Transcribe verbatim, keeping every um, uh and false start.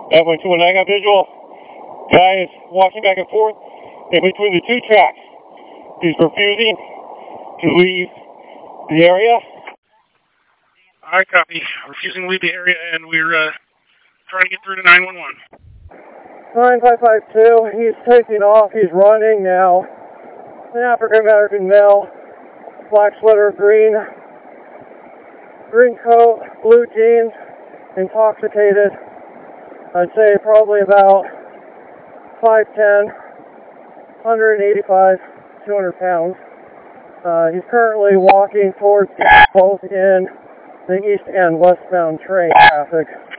That one two one nine got visual. Guy is walking back and forth in between the two tracks. He's refusing to leave the area. I copy. Refusing to leave the area, and we're uh, trying to get through to nine one one. nine five five two, he's taking off. He's running now. An African American male, black sweater, green, green coat, blue jeans, intoxicated. I'd say probably about five ten, one eighty-five, two hundred pounds. Uh, he's currently walking towards both in the east and westbound train traffic.